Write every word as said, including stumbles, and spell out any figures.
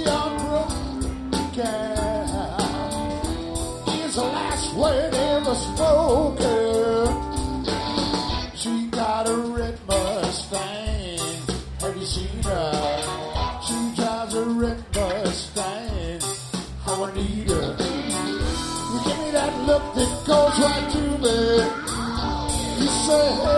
The last word ever spoken. She got a red Mustang. Have you seen her? She drives a red Mustang. How I need her. You give me that look that goes right to me. You say, hey.